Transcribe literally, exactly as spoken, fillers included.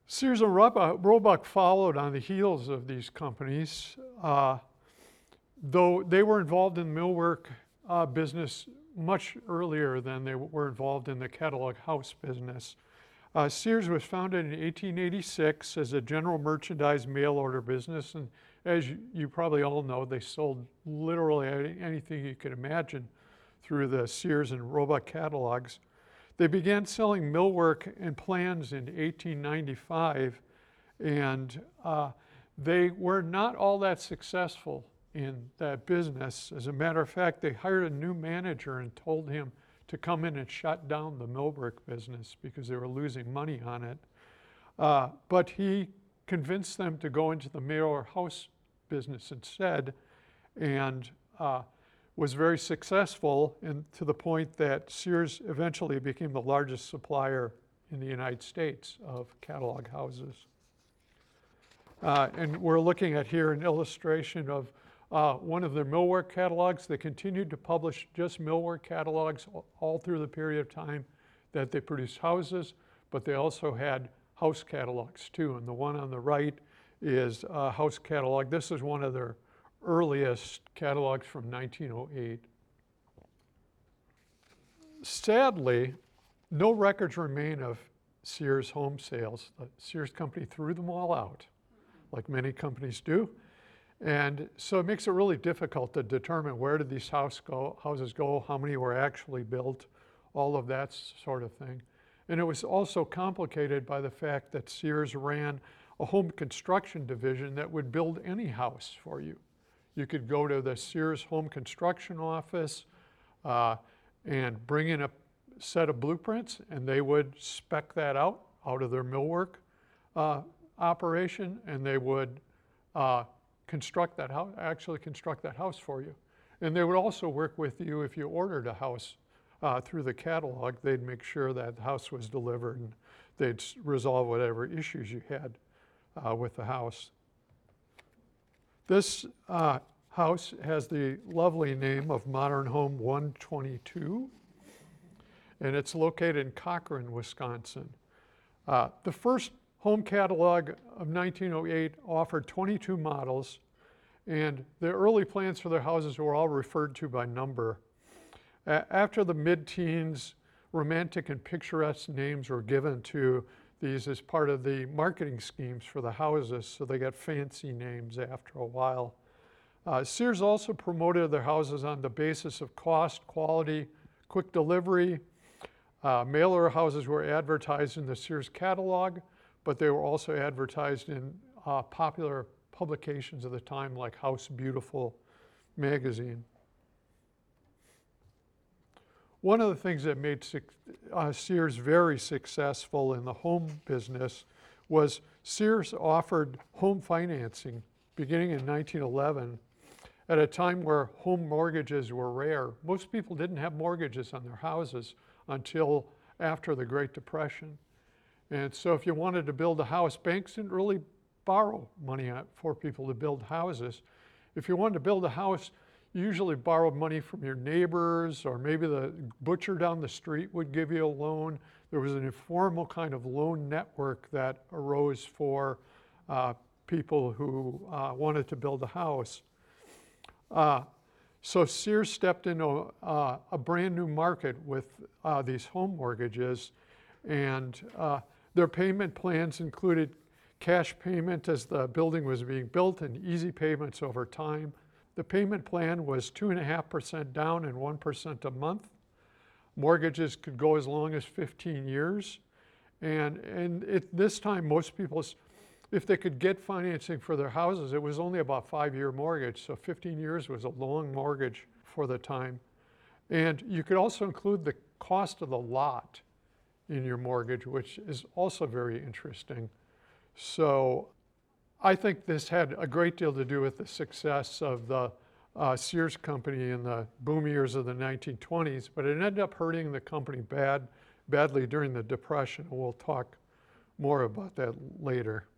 Sears and Roebuck, Roebuck followed on the heels of these companies, uh, though they were involved in millwork uh, business much earlier than they were involved in the catalog house business. Uh, Sears was founded in eighteen eighty-six as a general merchandise mail order business, and as you, you probably all know, they sold literally anything you could imagine through the Sears and Roebuck catalogs. They began selling millwork and plans in eighteen ninety-five, and uh, they were not all that successful in that business. As a matter of fact, they hired a new manager and told him to come in and shut down the millwork business because they were losing money on it. Uh, but he convinced them to go into the mail order house business instead, and uh, was very successful, and to the point that Sears eventually became the largest supplier in the United States of catalog houses. Uh, and we're looking at here an illustration of uh, one of their millwork catalogs. They continued to publish just millwork catalogs all through the period of time that they produced houses, but they also had house catalogs too. And the one on the right is a house catalog. This is one of their earliest catalogs from nineteen oh eight. Sadly, no records remain of Sears home sales. The Sears company threw them all out, like many companies do. And so it makes it really difficult to determine where did these house go, houses go, how many were actually built, all of that sort of thing. And it was also complicated by the fact that Sears ran a home construction division that would build any house for you. You could go to the Sears home construction office uh, and bring in a set of blueprints, and they would spec that out out of their millwork uh, operation, and they would uh, construct that house, actually construct that house for you. And they would also work with you if you ordered a house uh, through the catalog. They'd make sure that the house was delivered, and they'd resolve whatever issues you had uh, with the house. This uh, house has the lovely name of Modern Home one twenty-two, and it's located in Cochrane, Wisconsin. Uh, the first home catalog of nineteen oh eight offered twenty-two models, and the early plans for their houses were all referred to by number. Uh, after the mid-teens, romantic and picturesque names were given to these as part of the marketing schemes for the houses, so they got fancy names after a while. Uh, Sears also promoted their houses on the basis of cost, quality, quick delivery. Uh, mail-order houses were advertised in the Sears catalog, but they were also advertised in uh, popular publications of the time like House Beautiful magazine. One of the things that made uh, Sears very successful in the home business was Sears offered home financing beginning in nineteen eleven at a time where home mortgages were rare. Most people didn't have mortgages on their houses until after the Great Depression. And so if you wanted to build a house, banks didn't really borrow money for people to build houses. If you wanted to build a house, you usually borrowed money from your neighbors, or maybe the butcher down the street would give you a loan. There was an informal kind of loan network that arose for uh, people who uh, wanted to build a house. Uh, so Sears stepped into uh, a brand new market with uh, these home mortgages, and uh, their payment plans included cash payment as the building was being built and easy payments over time. The payment plan was two point five percent down and one percent a month. Mortgages could go as long as fifteen years. And, and at this time, most people, if they could get financing for their houses, it was only about five-year mortgage, so fifteen years was a long mortgage for the time. And you could also include the cost of the lot in your mortgage, which is also very interesting. So I think this had a great deal to do with the success of the uh, Sears company in the boom years of the nineteen twenties, but it ended up hurting the company bad, badly during the Depression. We'll talk more about that later.